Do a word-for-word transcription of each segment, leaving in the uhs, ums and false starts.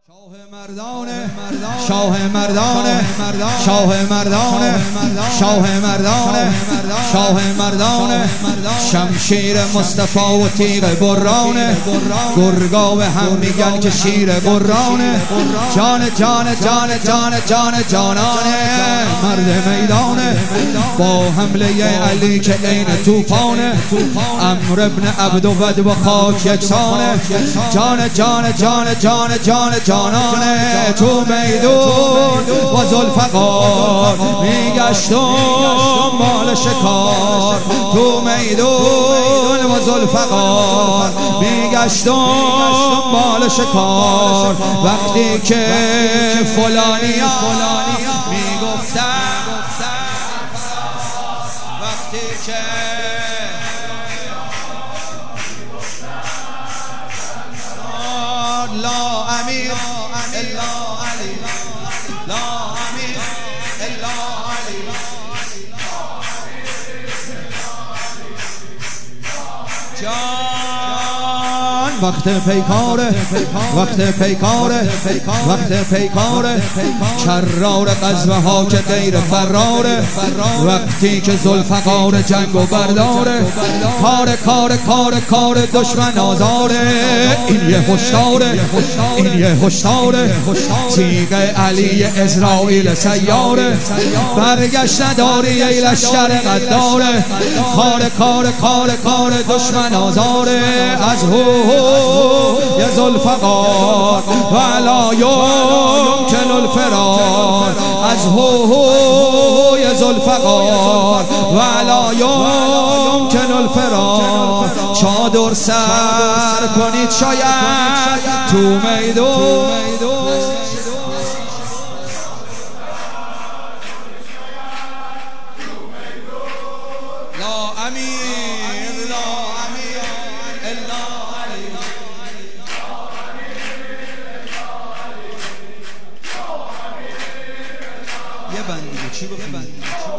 مردانه شاه مردانه شاه مردانه شاه مردانه شاه مردانه شمشیر مصطفی و تیغ برانه گرگا و هم میگن که شیر برانه جان جان جان جان جان جانانه مرد میدانه با حمله علی که عین طوفانه عمرو ابن عبدود با خاک یکسانه جان جان جان جان جان جانانه تو میدون و ذوالفقار میگشتم مال شکار تو میدون و ذوالفقار میگشتم مال شکار وقتی که فلانیا میگفتن وقتی که لا امیر الا علی لا امیر الا علی جان وقت پیکاره وقت پیکاره وقت پیکاره کرار قذوه ها که غیر فراره وقتی که ذوالفقار جنگ و برداره کار کار کار کار دشمن آزاره این یه هشداره این یه هشداره تیغ علی اسرائیل سیاره برگشت نداری ای لشکر غداره کار کار کار کار دشمن آزاره از هو یا ذوالفقار و علا یمکن الفرار از هو یا ذوالفقار و علا یمکن الفرار چادر سر کنید شاید تو میدون لا امیر لا امیر الا علی یه بندی چی بخونی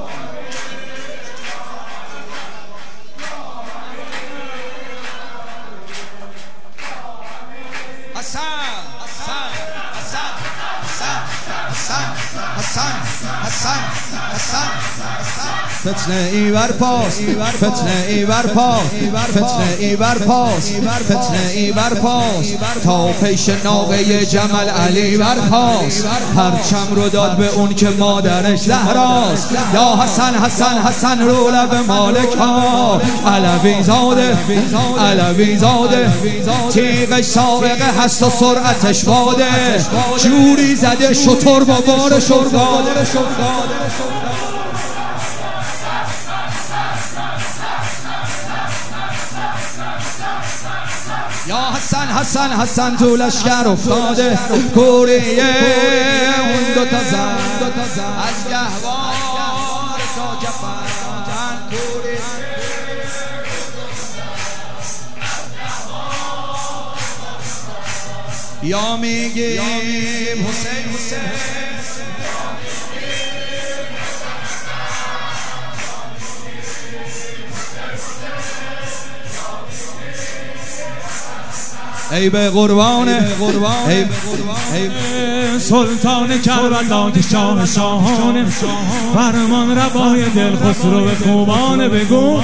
حسن حسن حسن حسن حسن حسن حسن فتنه ای برپاس فتنه ای برپاس فتنه ای برپاس فتنه ای برپاس تا پیش ناقه جمل علی برخاست پرچم رو داد به اون که مادرش زهراست یا حسن حسن حسن رو لب مالک ها علوی زاده علوی زاده تیغش سابقه هست و سرعتش باده جوری زده شطور با بار شفاده یا حسن حسن حسن تو لشکر افتاده کوریه اون دو تا زن از گهوار تا جفن کوریه یا میگیم حسین حسین ای به قربانه ای به سلطان کربلا که شاه شاهانه فرمان روای دل خسرو خوبانه بگو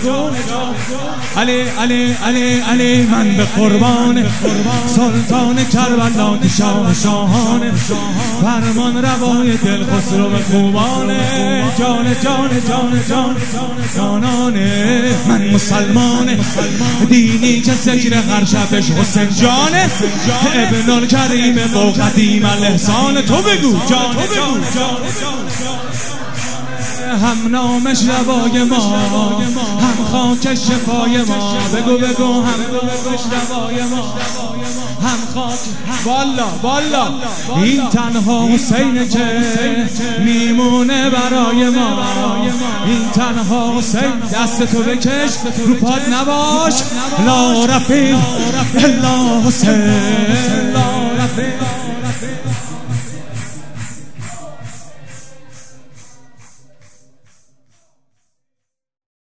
علی علی علی علی من به قربانه سلطان کربلا که شاه شاهانه فرمان روای دل خسرو خوبانه جان جان جان جان جانانه من مسلمانه دینی که ذکر هر شبش حسین جانه ابن الکریم با قدیم الاحسان تو بگو جان جان هم نامش روای ما هم خاکش شفای ما بگو بگو هم نامش روای ما هم خاک والا والا این تنها حسین که میمونه برای ما این تنها حسین دست تو بکش رو پاد نباش لا رفیق الا حسین لا رفیق